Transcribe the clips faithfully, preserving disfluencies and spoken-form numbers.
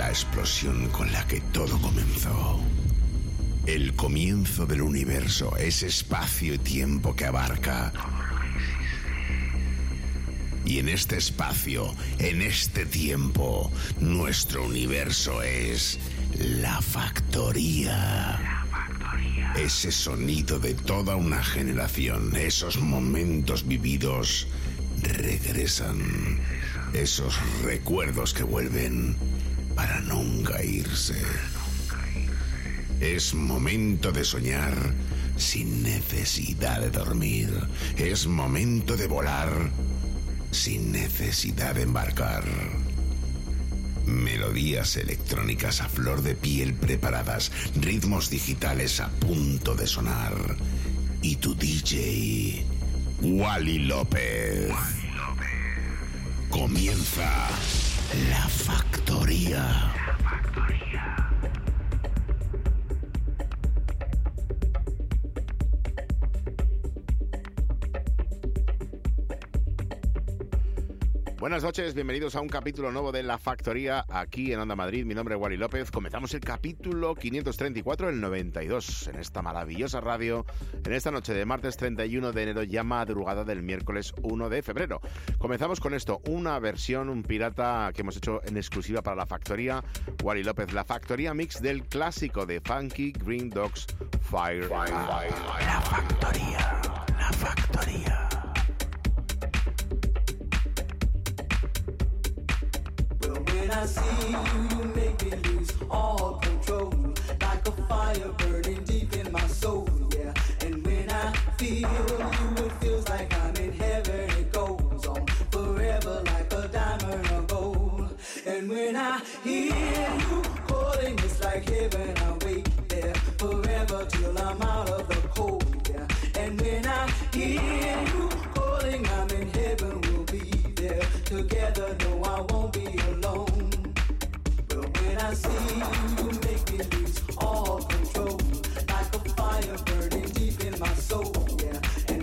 la explosión con la que todo comenzó. El comienzo del universo, ese espacio y tiempo que abarca. Y en este espacio, en este tiempo, nuestro universo es la factoría. La factoría. Ese sonido de toda una generación, esos momentos vividos regresan. Esos recuerdos que vuelven para nunca irse. Es momento de soñar sin necesidad de dormir. Es momento de volar sin necesidad de embarcar. Melodías electrónicas a flor de piel preparadas, ritmos digitales a punto de sonar. Y tu D J, Wally López. Wally López. Comienza La Factoría. La Factoría. Buenas noches, bienvenidos a un capítulo nuevo de La Factoría aquí en Onda Madrid. Mi nombre es Wally López. Comenzamos el capítulo quinientos treinta y cuatro del noventa y dos en esta maravillosa radio, en esta noche de martes treinta y uno de enero, ya madrugada del miércoles uno de febrero. Comenzamos con esto, una versión, un pirata que hemos hecho en exclusiva para La Factoría. Wally López, La Factoría mix del clásico de Funky Green Dogs, Fire. Fire, Fire, Fire. La Factoría, La Factoría. When I see you, you make me lose all control, like a fire burning deep in my soul, yeah. And when I feel you, it feels like I'm in heaven. It goes on forever like a diamond or gold. And when I hear you calling, it's like heaven. I wait there forever till I'm out of the cold, yeah. And when I hear you calling, I'm in heaven. We'll be there together. No, I won't be alone. When I see you, you make me lose all control, like a fire burning deep in my soul, yeah. And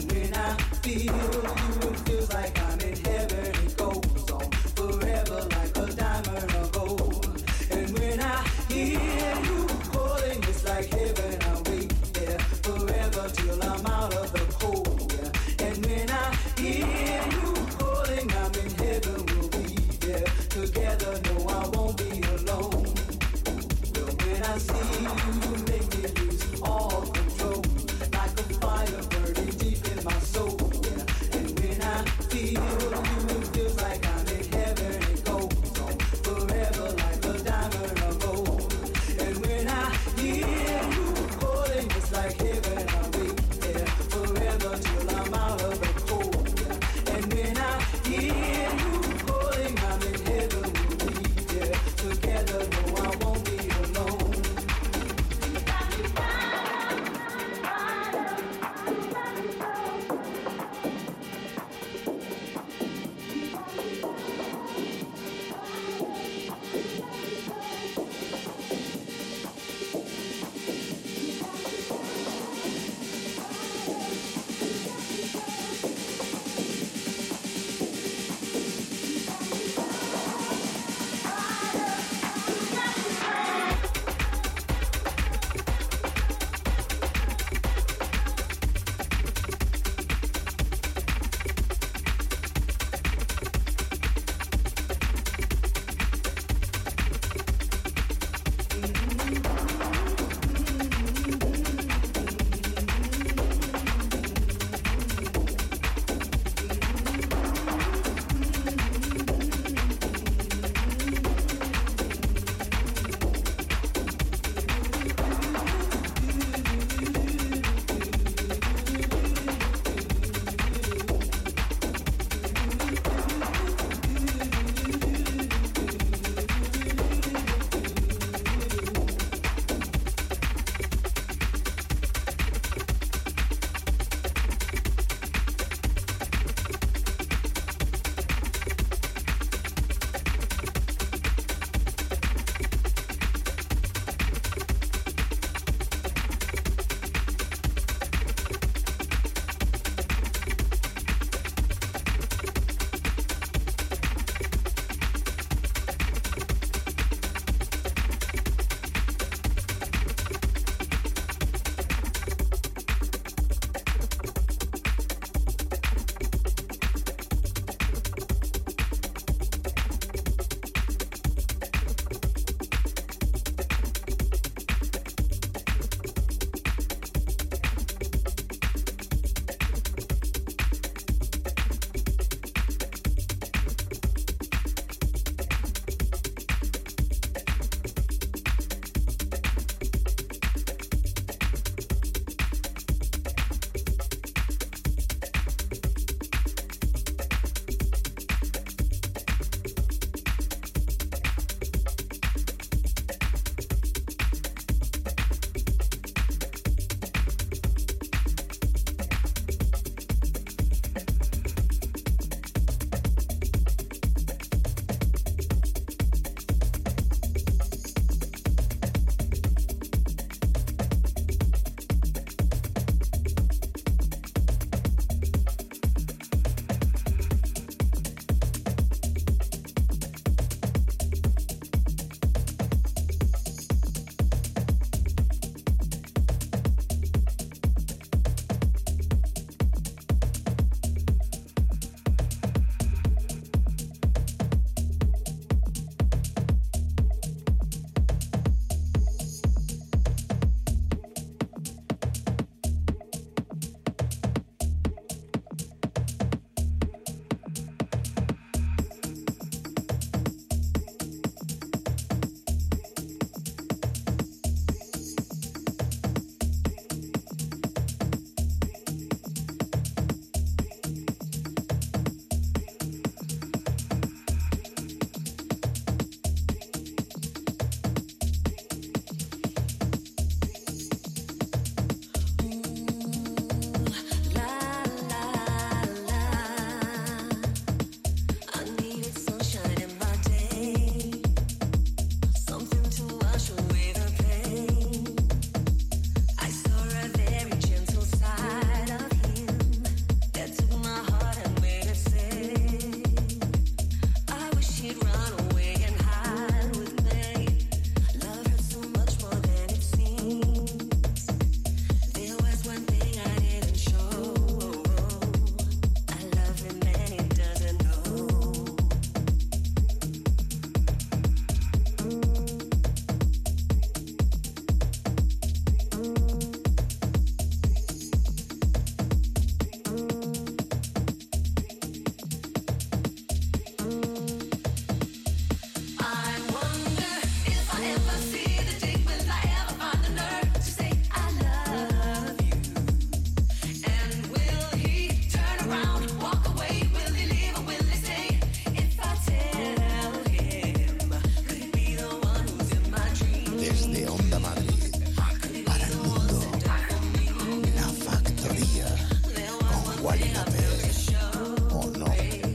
Wally López. ¿O no?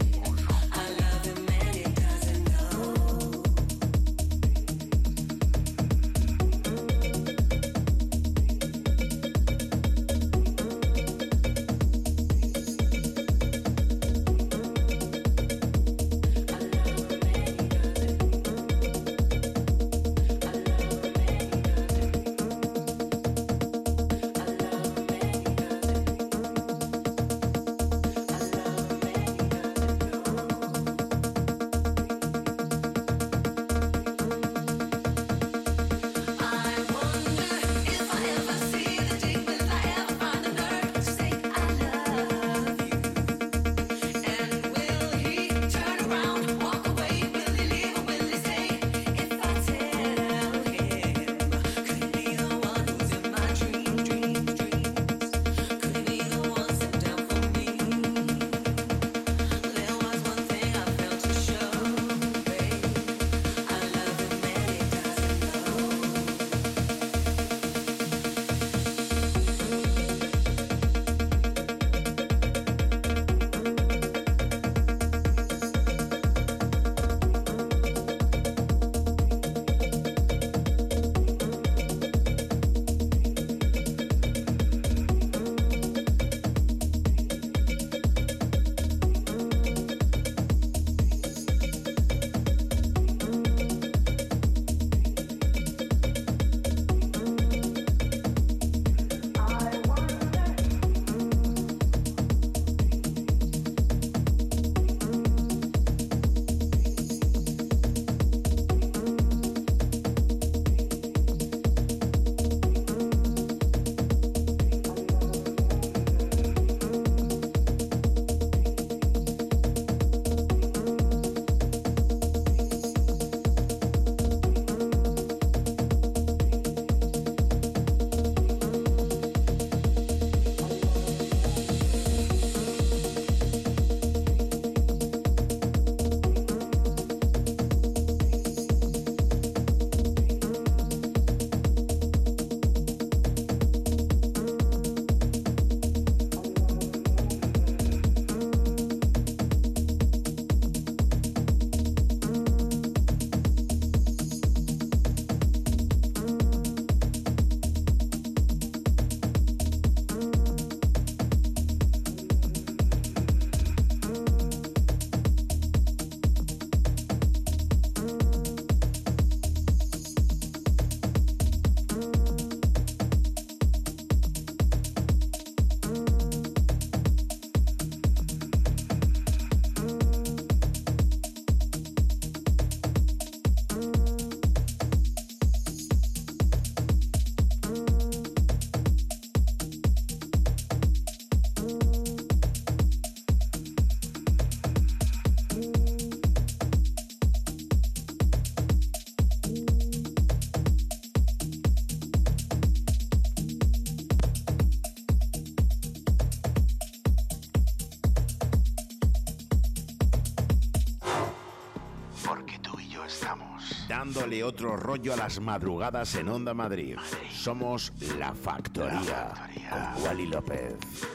Dándole otro rollo a las madrugadas en Onda Madrid. Somos La Factoría, La Factoría. Con Wally López.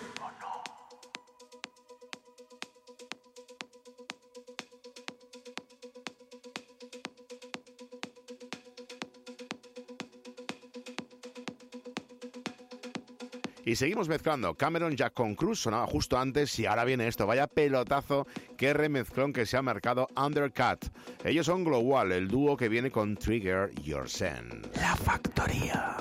Y seguimos mezclando. Cameron Jack con Cruz sonaba justo antes y ahora viene esto. Vaya pelotazo, qué remezclón que se ha marcado Undercut. Ellos son Global, el dúo que viene con Trigger Your Zen. La Factoría.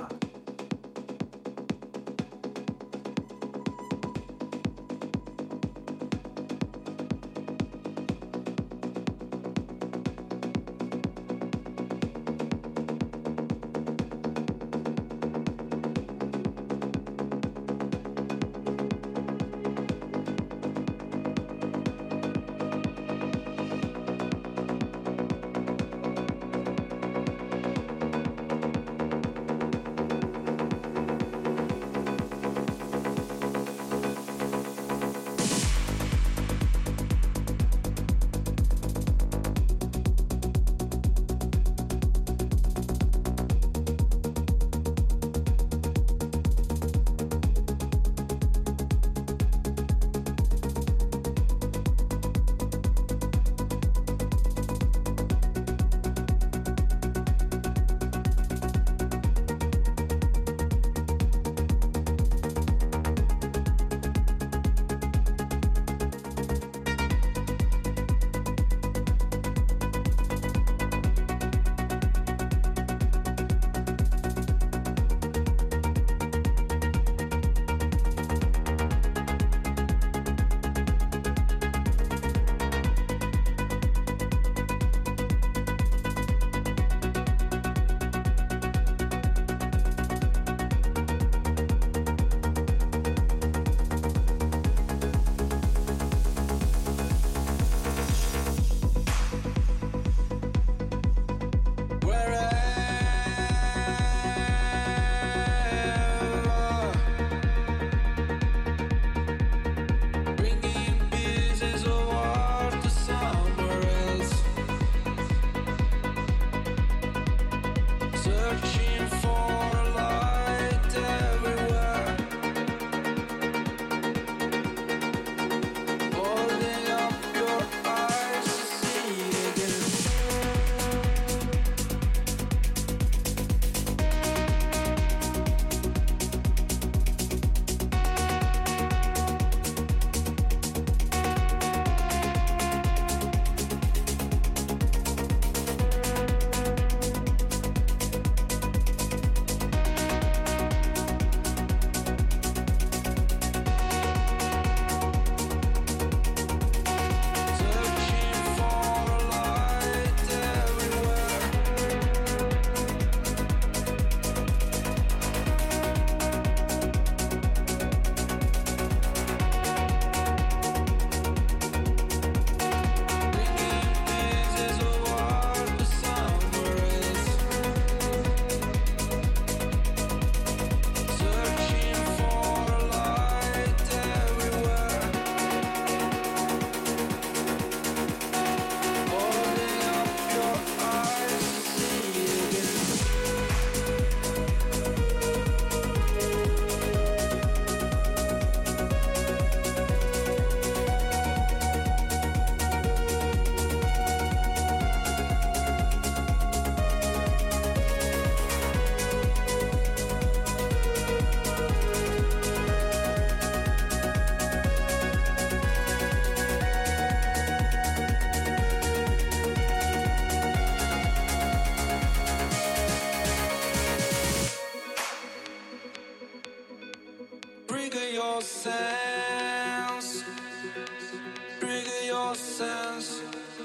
your sense.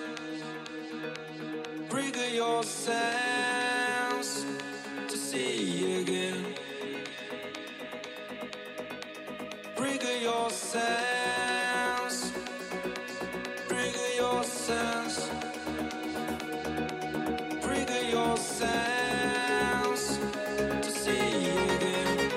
Trigger your sense to see again. Trigger your sense. Trigger your sense. Trigger your sense to see again.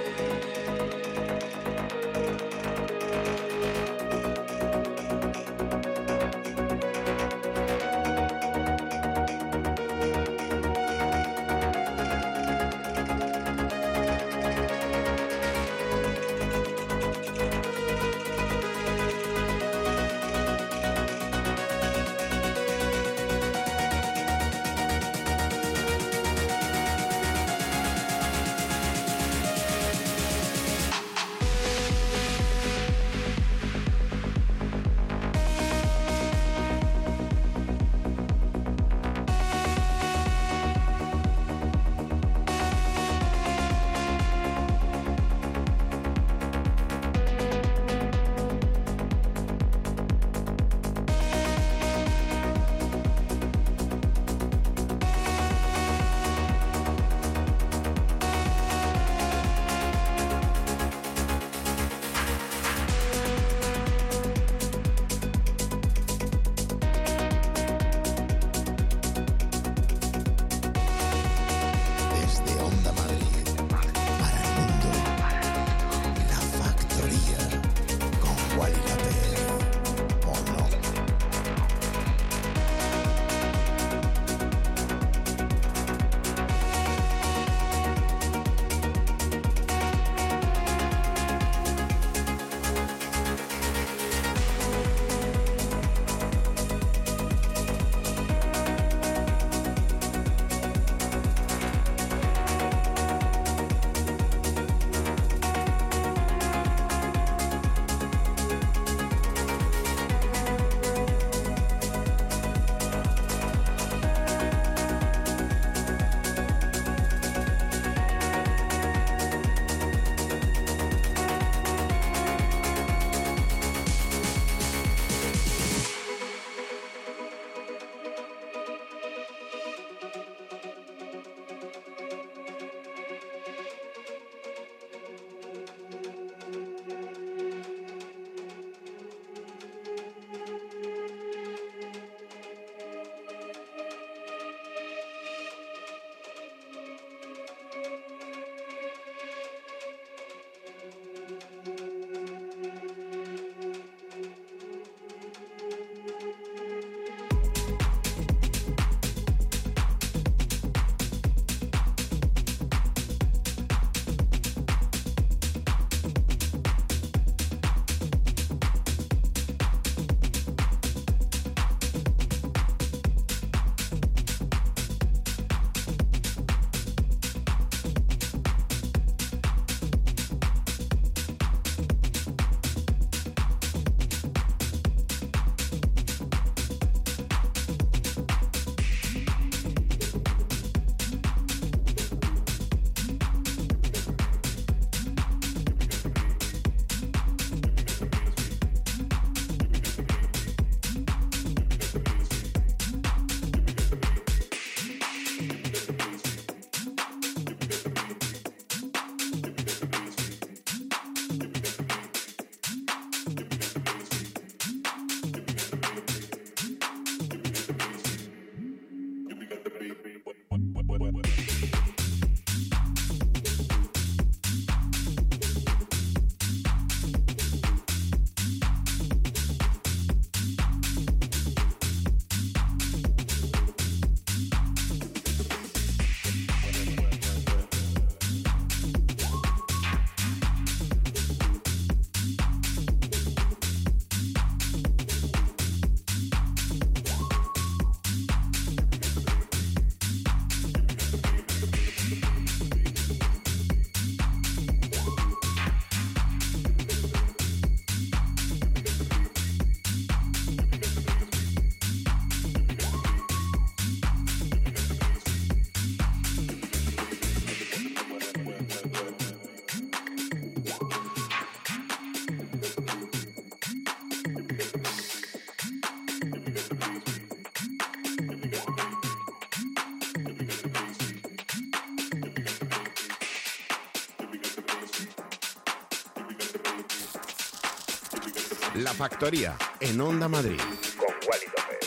La Factoría, en Onda Madrid. Con Wally López.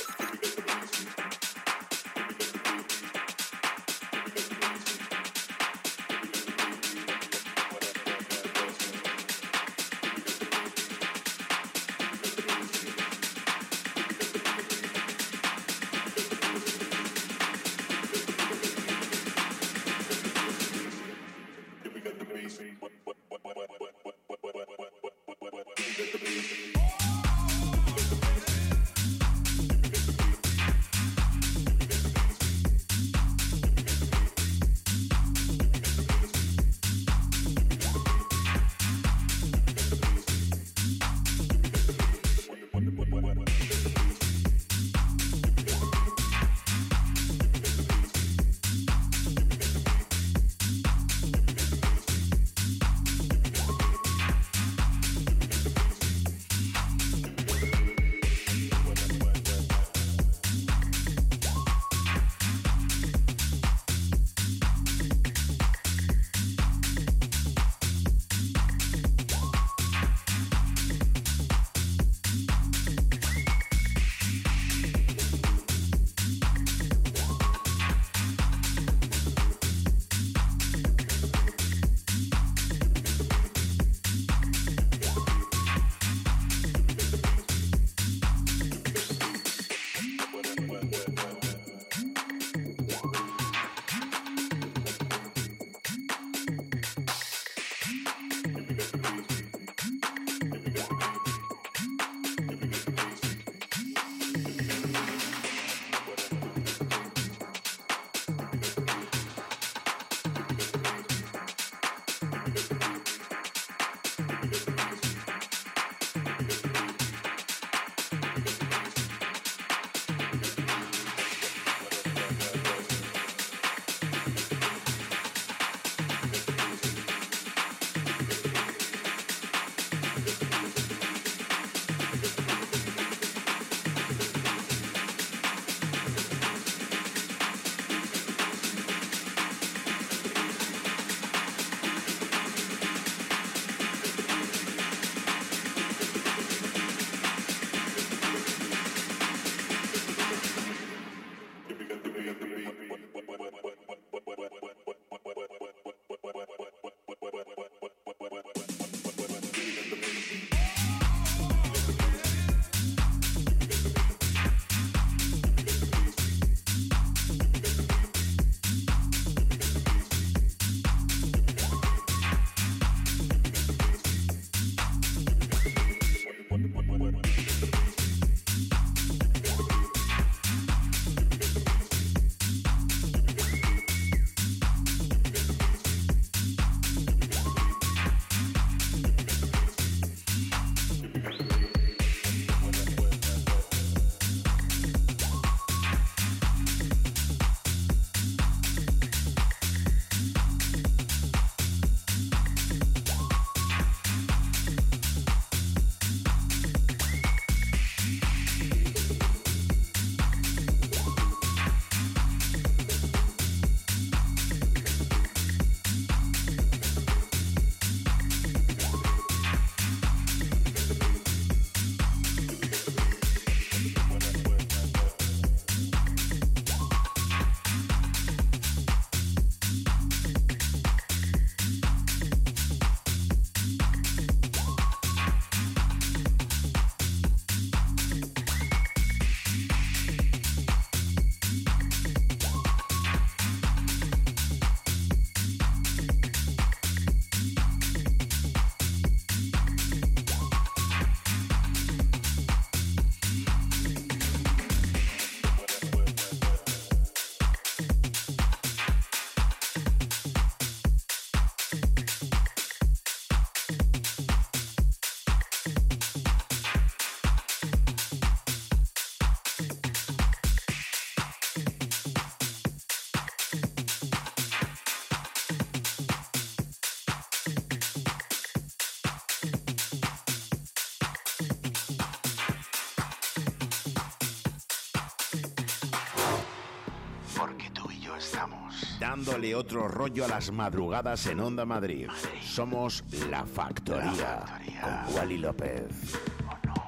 dándole otro rollo a las madrugadas en Onda Madrid. Somos La Factoría, La Factoría. Con Wally López. Oh, no.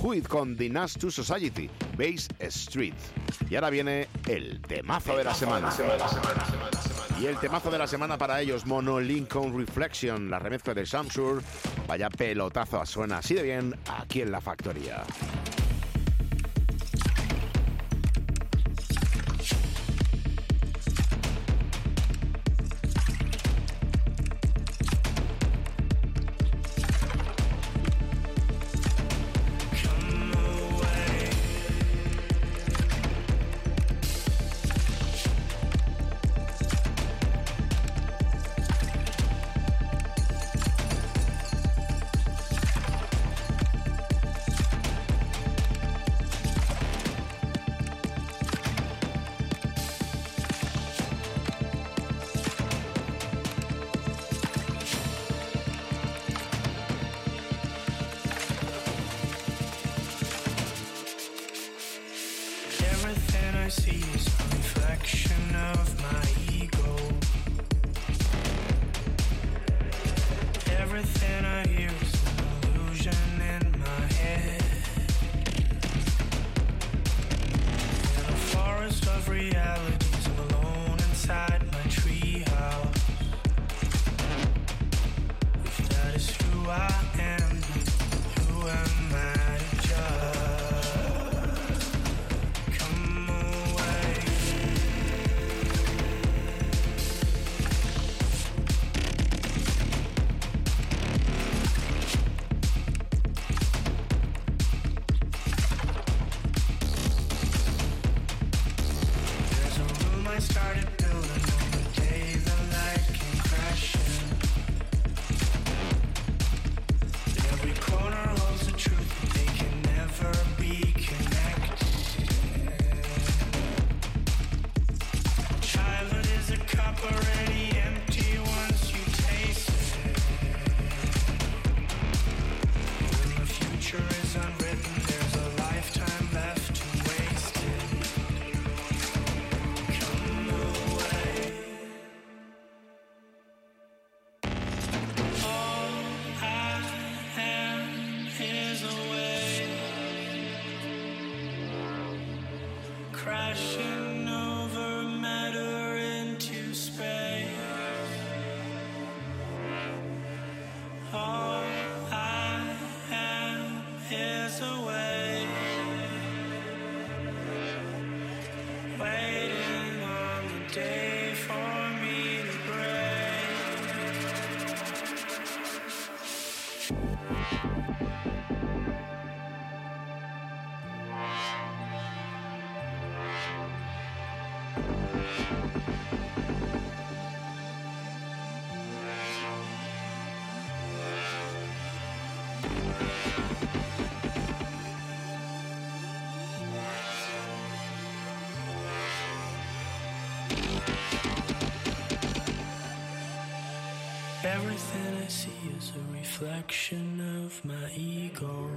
Huid con The Nas two Society, Base Street. Y ahora viene el temazo de la semana. Y el temazo de la semana para ellos, Mono Lincoln Reflection, la remezcla de Shamsur. Vaya pelotazo, suena así de bien aquí en La Factoría. Everything I see is a reflection of my ego.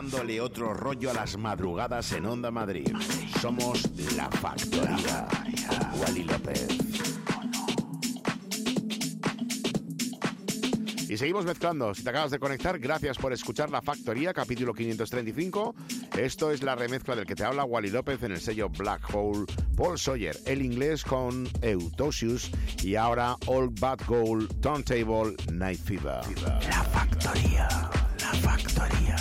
dándole otro rollo a las madrugadas en Onda Madrid. Somos La Factoría. Wally López. Y seguimos mezclando. Si te acabas de conectar, gracias por escuchar La Factoría, capítulo quinientos treinta y cinco. Esto es la remezcla del que te habla Wally López en el sello Black Hole. Paul Sawyer, el inglés con Eutocious. Y ahora Old Bad Gold, Turntable, Night Fever. La Factoría, La Factoría.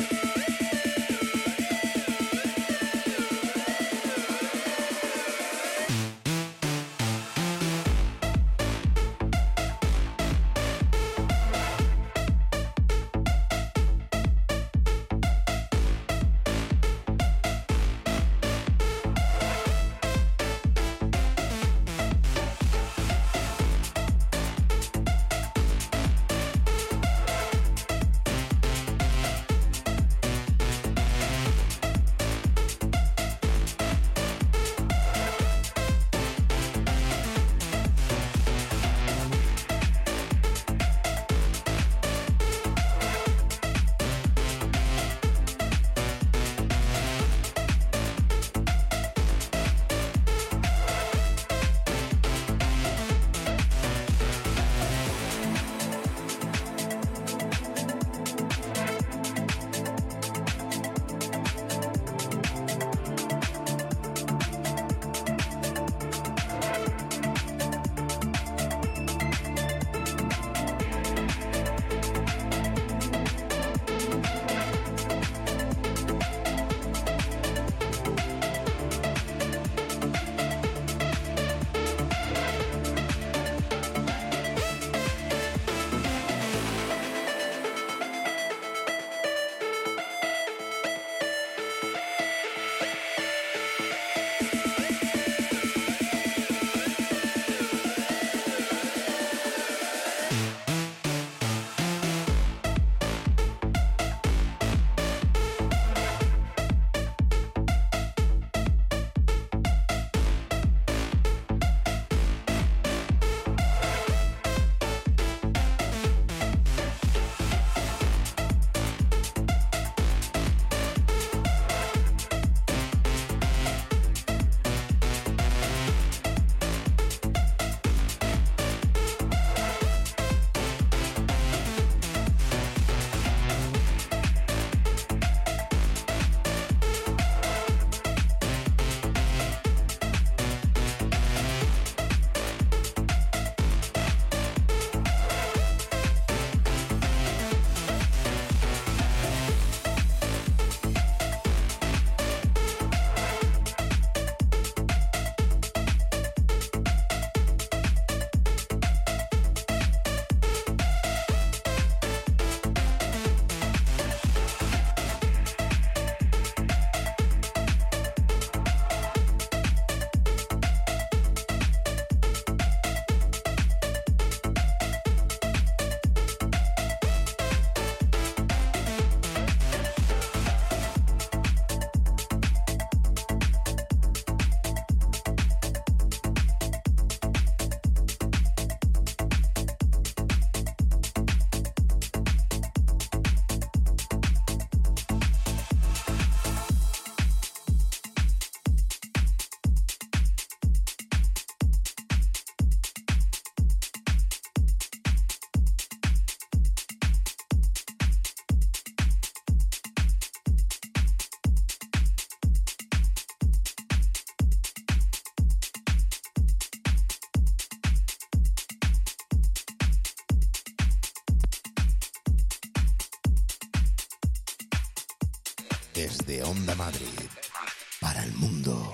Desde Onda Madrid, para el mundo,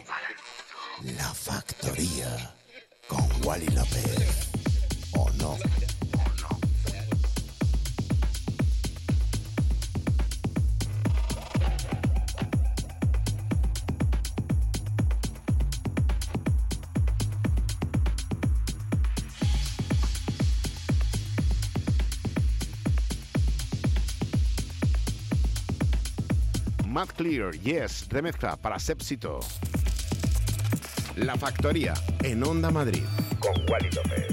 La Factoría, con Wally López. ¿O no? Mad Clear, Yes, remezcla para Sepsito. La Factoría, en Onda Madrid, con Wally López.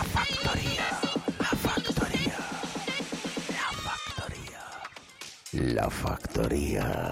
factoría, la factoría, la factoría, la factoría.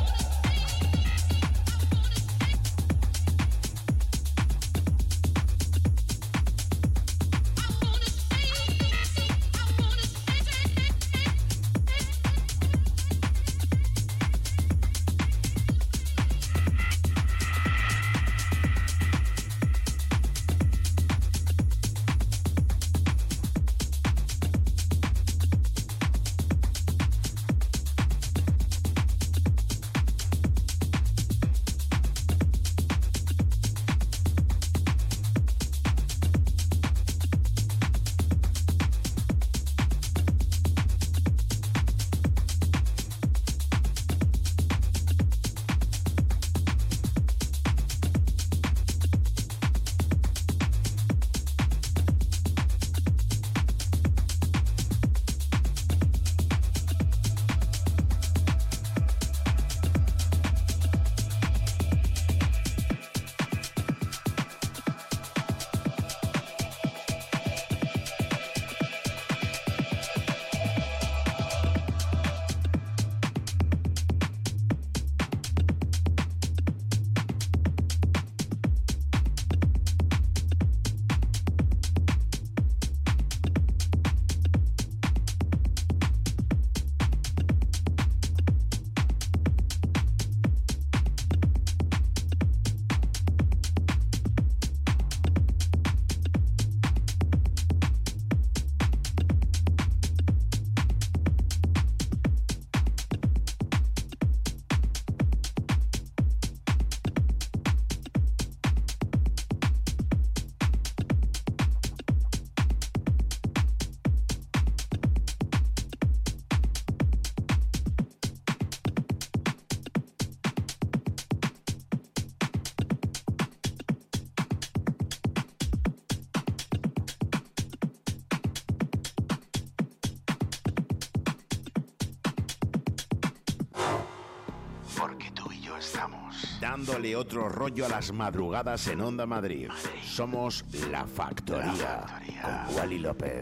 Porque tú y yo estamos dándole otro rollo a las madrugadas en Onda Madrid. Madrid. Somos La Factoría, La Factoría. con Wally López.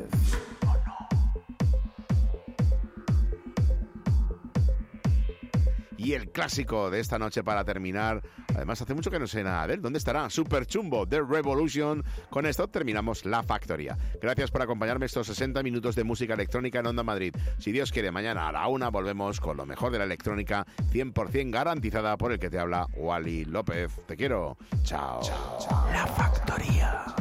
Y el clásico de esta noche para terminar, además hace mucho que no sé nada de él. ¿Dónde estará? Super Chumbo, The Revolution. Con esto terminamos La Factoría. Gracias por acompañarme estos sesenta minutos de música electrónica en Onda Madrid. Si Dios quiere, mañana a la una volvemos con lo mejor de la electrónica, cien por ciento garantizada por el que te habla, Wally López. Te quiero. Chao. La Factoría.